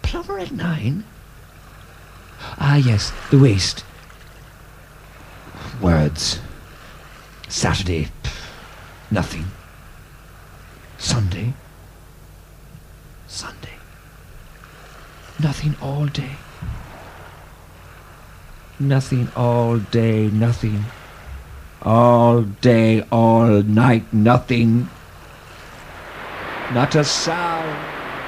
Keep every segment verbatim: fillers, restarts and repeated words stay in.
plumber at nine? Ah, yes, the waste. Words. Saturday. Nothing. Sunday. Sunday. Nothing all day. Nothing all day, nothing. All day, all night, nothing. Not a sound.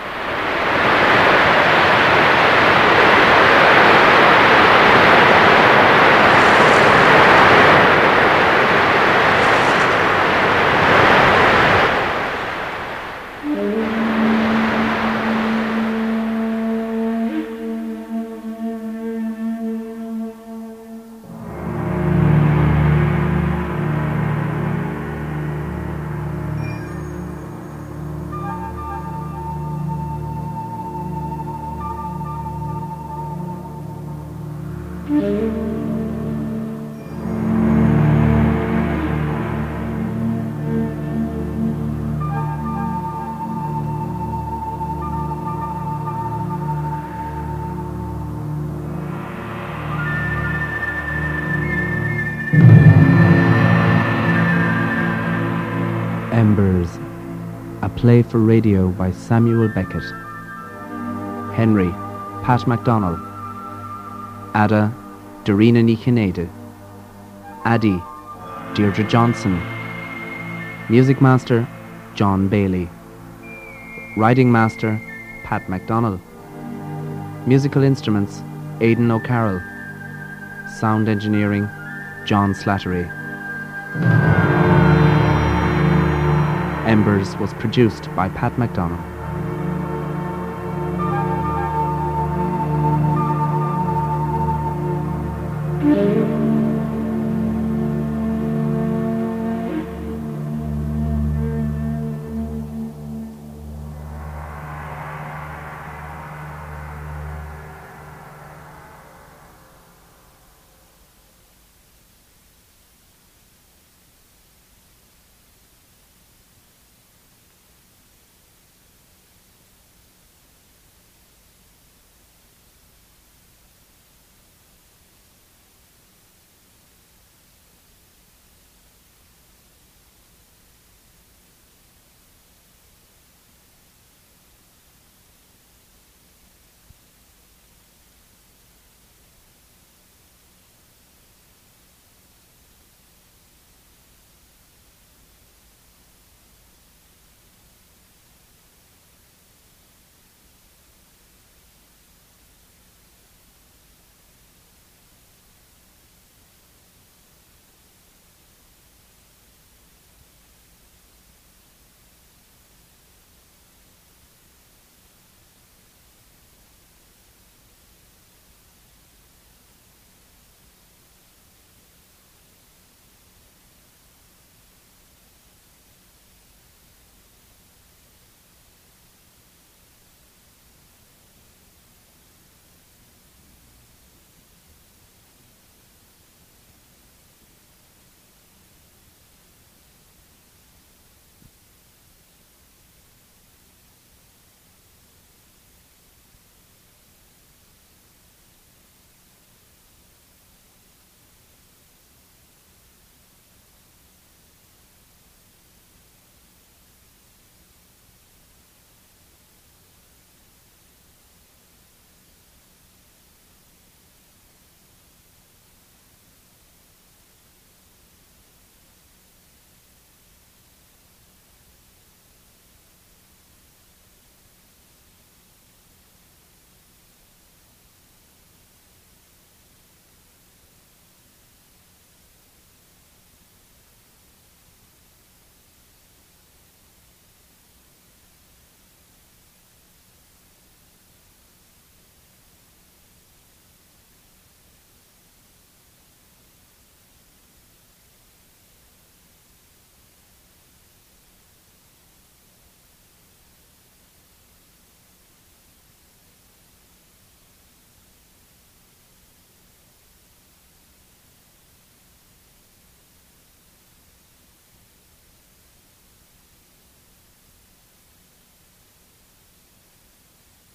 Embers, a play for radio by Samuel Beckett. Henry, Pat MacDonald. Ada, Dorina Ní Chinéide. Addie, Deirdre Johnson. Music Master, John Bailey. Writing Master, Pat MacDonald. Musical Instruments, Aidan O'Carroll. Sound Engineering, John Slattery. Embers was produced by Pat MacDonald.